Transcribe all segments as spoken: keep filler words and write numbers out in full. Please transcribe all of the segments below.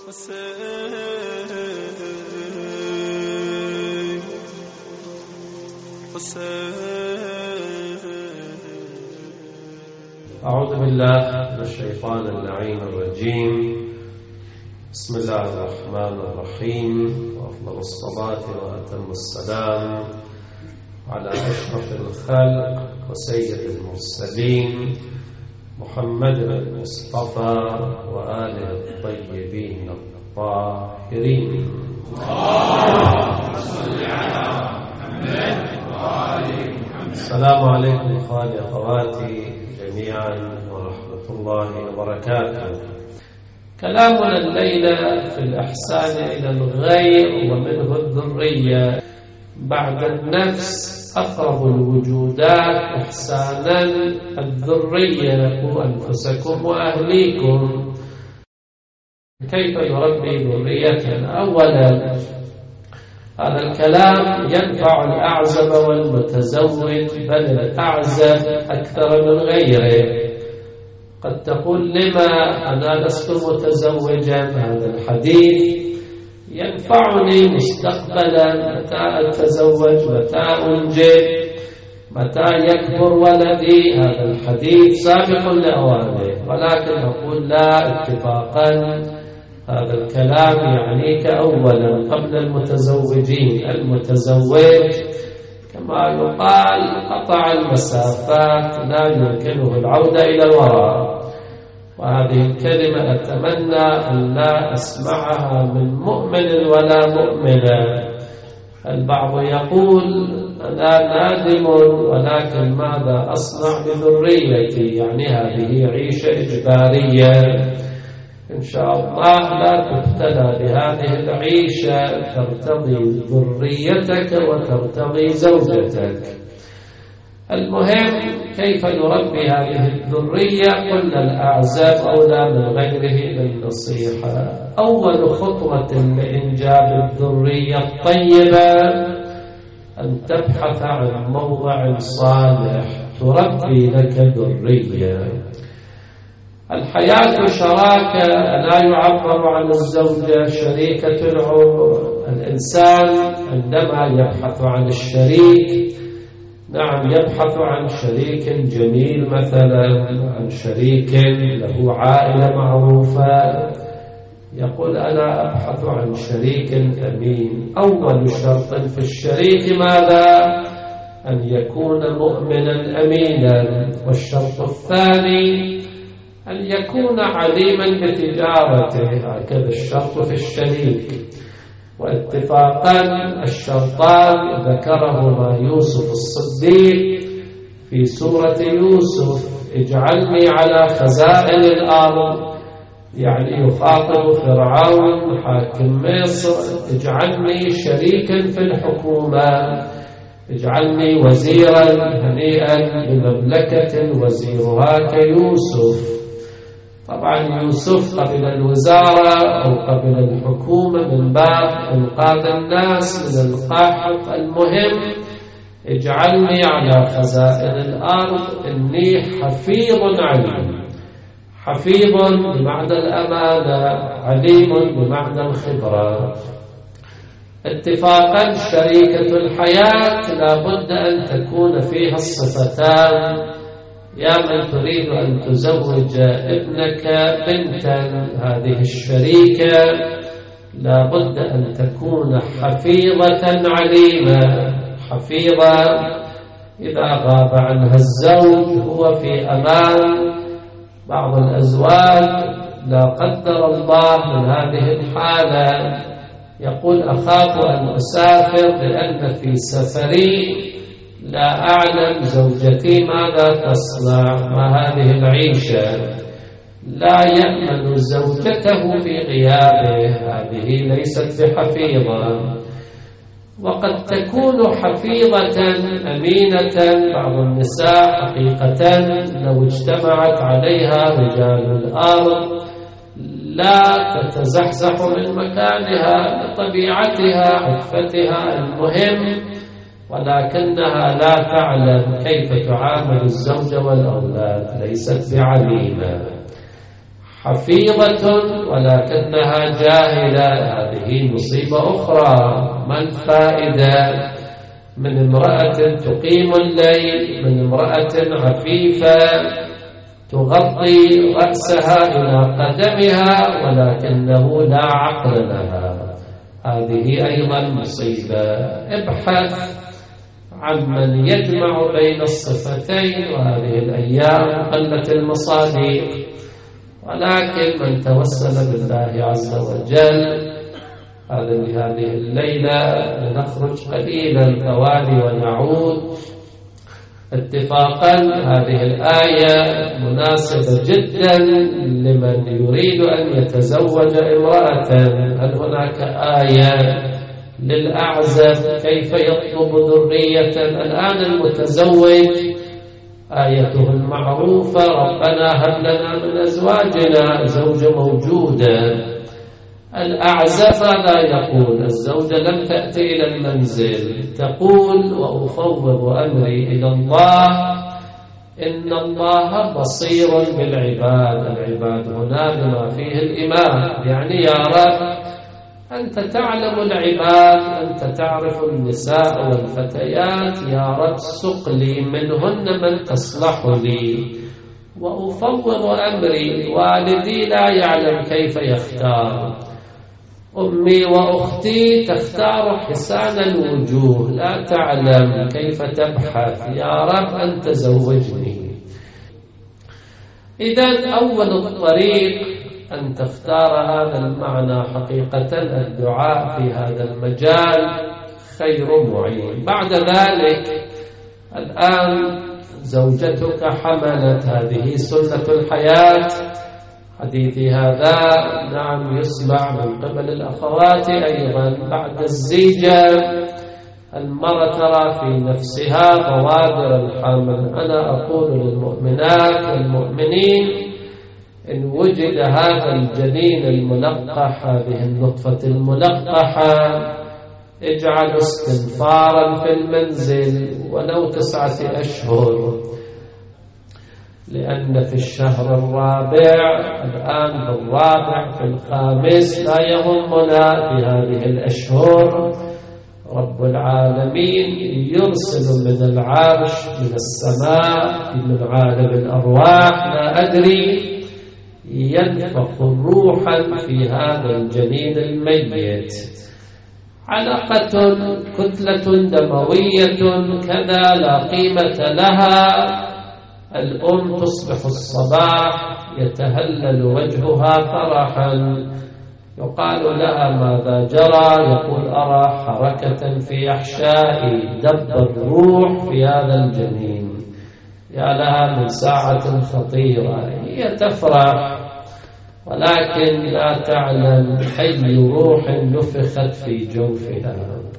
أعوذ بالله من الشيطان اللعين الرجيم. بسم الله الرحمن الرحيم، وأفضل الصلاة وأتم السلام على أشرف الخلق وسيد المرسلين محمد المصطفى وآله الطيبين الطاهرين. السلام عليكم إخواني أخواتي جميعا ورحمة الله وبركاته. كلامنا الليلة في الإحسان إلى الغير ومنه الذرية. بعد النفس أقرب الوجودات إحسانا الذرية، أنفسكم وأهليكم. كيف يربي ذريتنا؟ أولا، هذا الكلام ينفع الأعزب والمتزوج، بل الأعزب أكثر من غيره. قد تقول لما أنا لست متزوجا؟ هذا الحديث ينفعني مستقبلا، متى أتزوج، متى أنجب، متى يكبر ولدي. هذا الحديث سابق لأوانه، ولكن نقول لا، اتفاقا هذا الكلام يعنيك أولا قبل المتزوجين. المتزوج كما يقال قطع المسافات، لا يمكنه العودة إلى الوراء. وهذه الكلمة أتمنى أن لا أسمعها من مؤمن ولا مؤمنة. البعض يقول أنا نادم، ولكن ماذا أصنع بذريتي؟ يعني هذه عيشة إجبارية. إن شاء الله لا تبتلى بهذه العيشة، ترتضي ذريتك وترتضي زوجتك. المهم كيف نربي هذه الذرية؟ قلنا الأعزاب أولى من غيره للنصيحة. أول خطوة لإنجاب الذرية الطيبة أن تبحث عن موضع صالح تربي لك ذرية. الحياة شراكة، لا يعبر عن الزوجة شريكة العمر. الإنسان عندما يبحث عن الشريك، نعم، يبحث عن شريك جميل مثلا، عن شريك له عائلة معروفة. يقول أنا أبحث عن شريك أمين. أول شرط في الشريك ماذا؟ أن يكون مؤمنا أمينا. والشرط الثاني أن يكون عليما بتجارته. هكذا الشرط في الشريك. واتفاقا الشرطان ذكرهما يوسف الصديق في سورة يوسف: اجعلني على خزائن الأرض، يعني يخاطب فرعون حاكم مصر: اجعلني شريكا في الحكومة، اجعلني وزيرا هنيئا بمملكة وزيرها كيوسف. طبعا يوسف قبل الوزارة أو قبل الحكومة من باب إنقاذ الناس من القحط. المهم اجعلني على خزائن الأرض إني حفيظ عليم. حفيظ بمعنى الأمانة، عليم بمعنى الخبرة. اتفاقا شريكة الحياة لا بد أن تكون فيها الصفتان. يا من تريد أن تزوج ابنك بنتا، هذه الشريكة لا بد أن تكون حفيظة عليمة. حفيظة إذا غاب عنها الزوج هو في أمان. بعض الأزواج لا قدر الله من هذه الحالة يقول أخاف أن أسافر لأن في سفري لا أعلم زوجتي ماذا تصنع. ما هذه العيشة؟ لا يأمن زوجته في غيابه، هذه ليست بحفيظة. وقد تكون حفيظة أمينة. بعض النساء حقيقة لو اجتمعت عليها رجال الأرض لا تتزحزح من مكانها لطبيعتها عفتها. المهم ولكنها لا تعلم كيف تعامل الزوج والأولاد، ليست بعليمة. حفيظة ولكنها جاهلة، هذه مصيبة أخرى. ما الفائدة من امرأة تقيم الليل، من امرأة عفيفة تغطي رأسها إلى قدمها ولكنه لا عقل لها؟ هذه أيضا مصيبة. ابحث عن من يجمع بين الصفتين، وهذه الأيام قلت المصادق، ولكن من توسل بالله عز وجل. هذه الليلة لنخرج قليلا ثواني ونعود. اتفاقا هذه الآية مناسبة جدا لمن يريد أن يتزوج امرأة. هل هناك آية للأعزب كيف يطلب ذرية؟ الآن المتزوج آيته المعروفة ربنا هب لنا من أزواجنا، زوجة موجودة. الأعزب ماذا يقول؟ الزوجة لم تأتي إلى المنزل، تقول وأفوض أمري إلى الله إن الله بصير بالعباد. العباد هنا بما فيه الإمام، يعني يا رب أنت تعلم العباد، أنت تعرف النساء والفتيات، يا رب سق لي منهن من تصلح لي. وأفوض أمري، والدي لا يعلم كيف يختار، أمي وأختي تختار حسان الوجوه، لا تعلم كيف تبحث، يا رب أنت زوجني. إذن أول الطريق أن تختار هذا المعنى حقيقة، الدعاء في هذا المجال خير معين. بعد ذلك الآن زوجتك حملت، هذه سنة الحياة. حديثي هذا نعم يسمع من قبل الأخوات أيضا. بعد الزيجة المرأة ترى في نفسها بوادر الحمل. أنا أقول للمؤمنات والمؤمنين إن وجد هذا الجنين الملقح، هذه النطفة الملقحة، اجعلوا استنفارا في المنزل ولو تسعة أشهر، لأن في الشهر الرابع الآن في الرابع في الخامس لا يهمنا في هذه الأشهر رب العالمين يرسل من العرش من السماء من عالم الأرواح لا أدري، ينفخ روحا في هذا الجنين الميت، علقة كتلة دموية كذا لا قيمة لها. الأم تصبح الصباح يتهلل وجهها فرحا، يقال لها ماذا جرى؟ يقول أرى حركة في أحشائي، دب الروح في هذا الجنين. يا لها من ساعة خطيرة، هي تفرح ولكن لا تعلم أي روح نفخت في جوفها.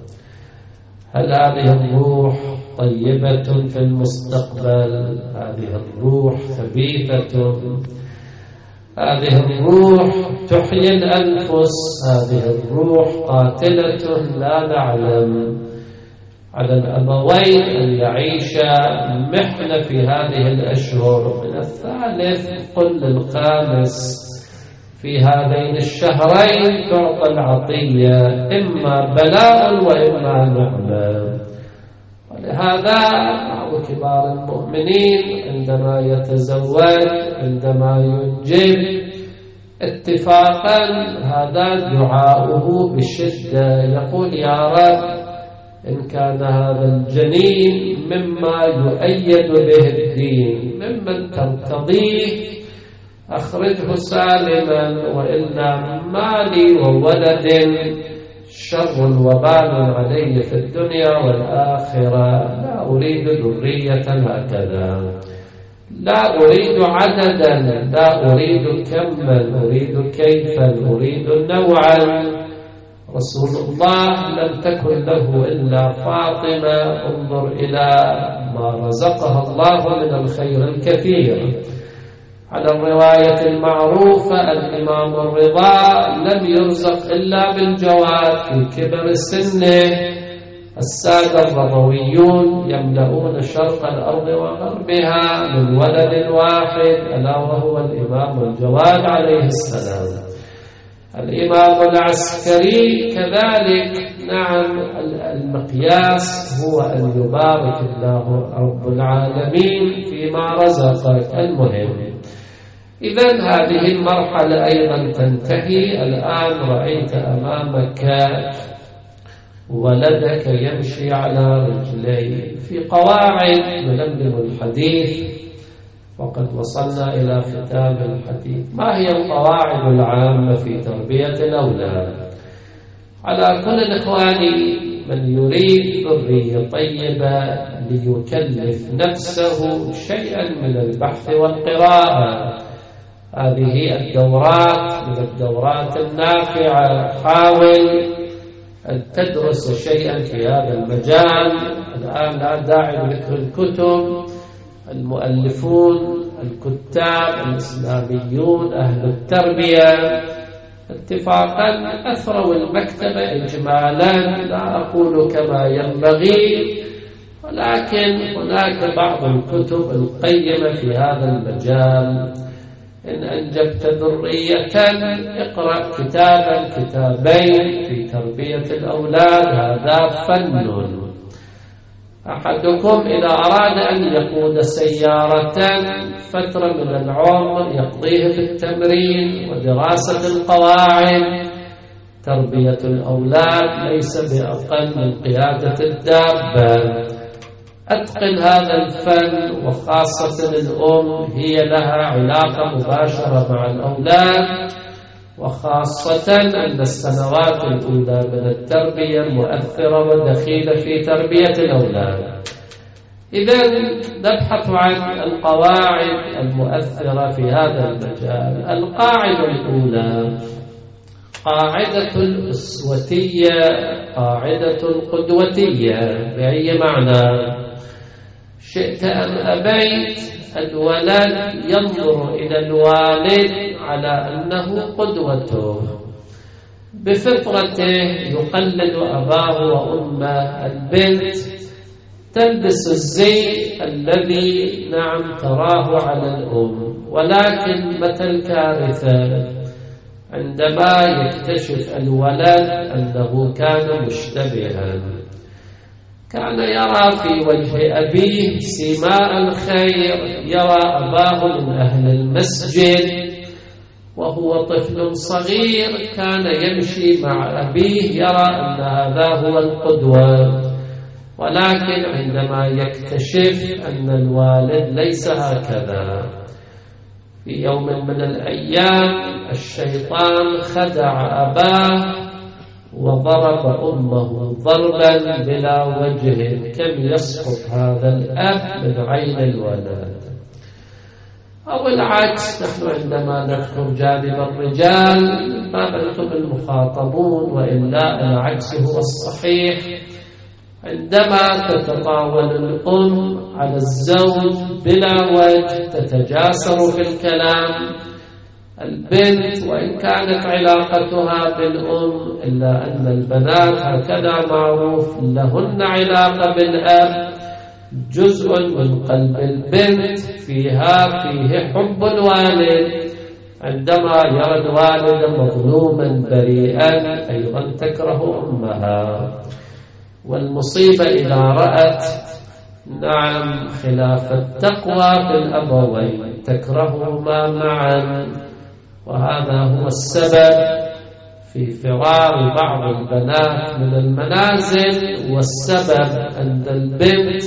هل هذه الروح طيبة في المستقبل؟ هذه الروح خبيثة؟ هذه الروح تحيي الأنفس؟ هذه الروح قاتلة؟ لا نعلم. على الأبوين أن يعيشا محنة في هذه الأشهر، من الثالث قل للخامس في هذين الشهرين تعطى العطية، إما بلاء وإما نعمة. ولهذا بعض كبار المؤمنين عندما يتزوج عندما ينجب اتفاقا هذا دعاؤه بشدة، يقول يا رب إن كان هذا الجنين مما يؤيد به الدين ممن ترتضيه أخرجه سالما، وإلا مالي وولد شر وبال علي في الدنيا والآخرة. لا أريد ذرية هكذا، لا أريد عددا، لا أريد كما، أريد كيفا، أريد نوعا. رسول الله لم تكن له إلا فاطمة، انظر إلى ما رزقها الله من الخير الكثير. على الرواية المعروفة الإمام الرضا لم يرزق إلا بالجواد في كبر سنه، السادة الربويون يملؤون شرق الأرض وغربها من ولد واحد، ألا وهو الإمام الجواد عليه السلام. الإمام العسكري كذلك، نعم، المقياس هو أن يبارك الله رب العالمين فيما رزقك. المهم، إذن هذه المرحلة أيضا تنتهي. الآن رأيت أمامك ولدك يمشي على رجليه. في قواعد نلملم الحديث وقد وصلنا إلى ختام الحديث. ما هي القواعد العامة في تربية الأولاد؟ على كل إخواني من يريد ذرية طيبة ليكلف نفسه شيئا من البحث والقراءة. هذه الدورات من الدورات النافعة. حاول أن تدرس شيئا في هذا المجال. الآن لا داعي لذكر الكتب. المؤلفون، الكتاب الإسلاميون، أهل التربية اتفاقا أثروا المكتبة إجمالا. لا أقول كما ينبغي، ولكن هناك بعض الكتب القيمة في هذا المجال. إن أنجبت ذرية اقرأ كتابا كتابين في تربية الأولاد، هذا فن. أحدكم إذا أراد أن يقود سيارة فترة من العمر يقضيه في التمرين ودراسة القواعد. تربية الأولاد ليس بأقل من قيادة الدابة. أتقن هذا الفن، وخاصة الأم هي لها علاقة مباشرة مع الأولاد، وخاصة أن السنوات الأولى من التربية مؤثرة ودخيلة في تربية الأولاد. إذن نبحث عن القواعد المؤثرة في هذا المجال. القاعدة الأولى قاعدة الأسوتية، قاعدة القدوتية. بأي معنى؟ شئت أم أبيت الولد ينظر إلى الوالد على أنه قدوته بفطرته، يقلد أباه وأمه. البنت تلبس الزي الذي نعم تراه على الأم، ولكن متى الكارثة؟ عندما يكتشف الولد أنه كان مشتبها. كان يرى في وجه أبيه سماء الخير، يرى أباه من أهل المسجد وهو طفل صغير، كان يمشي مع أبيه يرى أن هذا هو القدوة. ولكن عندما يكتشف أن الوالد ليس هكذا، في يوم من الأيام الشيطان خدع أباه وضرب أمه ضربا بلا وجه. كم يسقط هذا الأب من عين الولد؟ أو العكس، نحن عندما نذكر جانب الرجال ما أنتم المخاطبون، وإلا العكس هو الصحيح. عندما تتطاول الأم على الزوج بلا وجه، تتجاسر في الكلام، البنت وإن كانت علاقتها بالأم، إلا أن البنات هكذا معروف لهن علاقة بالأب، جزء من قلب البنت فيها فيه حب الوالد. عندما يرى الوالد مظلوما بريئا أيضا تكره أمها. والمصيبة إذا رأت نعم خلاف التقوى في الأبوين تكرههما معا. وهذا هو السبب في فرار بعض البنات من المنازل، والسبب أن البنت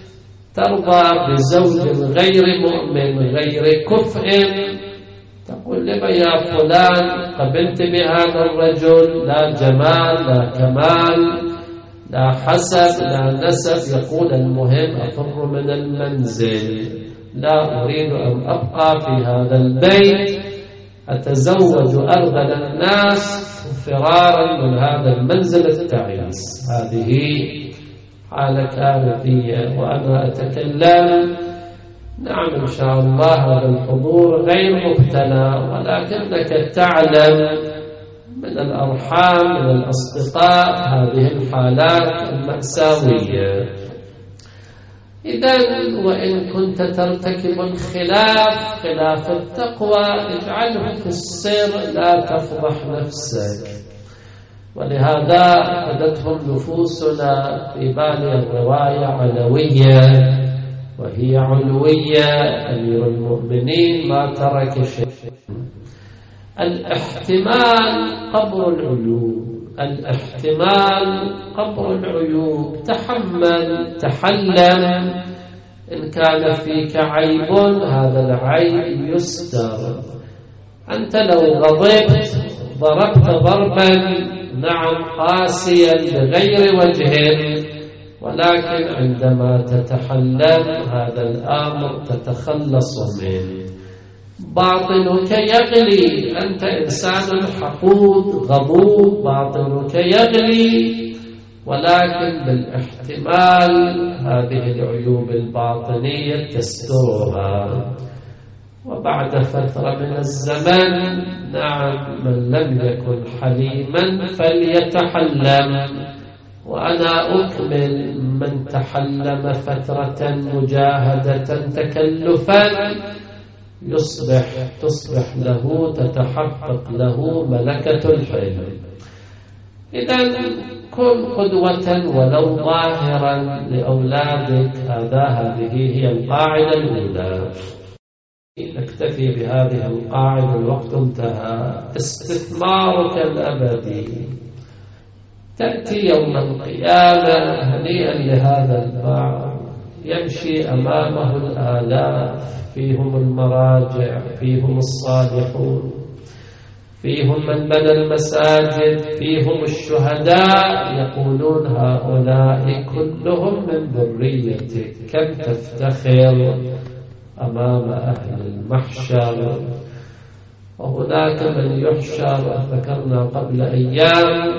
ترضى بزوج غير مؤمن غير كفء. تقول لما يا فلان قبلت بهذا الرجل؟ لا جمال، لا كمال، لا حسب، لا نسب. يقول المهم أفر من المنزل، لا أريد أن أبقى في هذا البيت، أتزوج أرذل الناس فرارا من هذا المنزل التعيس. هذه حالة كارثية. وأنا أتكلم نعم إن شاء الله هذا الحضور غير مبتلى، ولكنك تعلم من الأرحام من الأصدقاء، هذه الحالات المأساوية. إذن وإن كنت ترتكب الخلاف خلاف التقوى اجعله في السر، لا تفضح نفسك. ولهذا أخذتهم نفوسنا في بالي الرواية علوية وهي علوية، أمير المؤمنين ما ترك شيء. الاحتمال قبر العيوب، الاحتمال قبر العيوب. تحمل، تحلم، إن كان فيك عيب هذا العيب يستر. أنت لو غضبت ضربت ضربا نعم قاسيا بغير وجه، ولكن عندما تتحلم هذا الأمر تتخلص منه. باطنك يغلي، أنت إنسان حقود غضوب، باطنك يغلي، ولكن بالاحتمال هذه العيوب الباطنية تسترها. وبعد فترة من الزمن نعم من لم يكن حليما فليتحلم. وأنا أكمل: من تحلم فترة مجاهدة تكلفا يصبح تصبح له تتحقق له ملكة الحلم. إذن كن قدوة ولو ظاهرا لأولادك. هذا هذه هي القاعدة الأولى. نكتفي بهذه القاعدة، الوقت انتهى. استثمارك الأبدي. تأتي يوم القيامة هنيئا لهذا البعض يمشي أمامه الآلاف، فيهم المراجع، فيهم الصالحون، فيهم من بنى المساجد، فيهم الشهداء، يقولون هؤلاء كلهم من ذريتك. كم تفتخر أمام أهل المحشر. وهناك من يحشر، ذكرنا قبل أيام،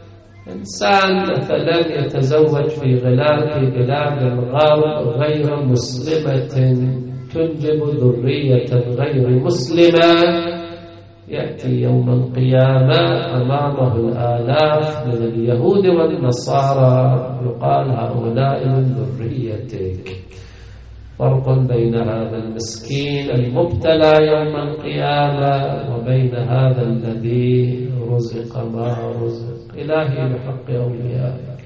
إنسان مثلا يتزوج في غلال في بلاد الغرب غير مسلمة تنجب ذرية غير مسلمة، يأتي يوم القيامة أمامه الآلاف من اليهود والنصارى، يقال هؤلاء من ذريتك. فرق بين هذا المسكين المبتلى يوم القيامة وبين هذا الذي رزق ما رزق. إلهي بحق أوليائك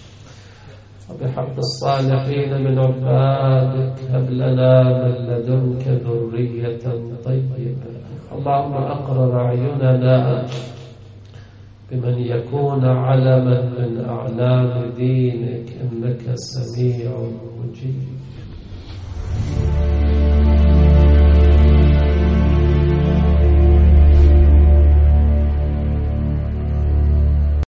وبحق الصالحين من عبادك هب لنا من لدنك ذرية طيبة. اللهم أقرر أعيننا بمن يكون علما من أعلام دينك، إنك سميع مجيب.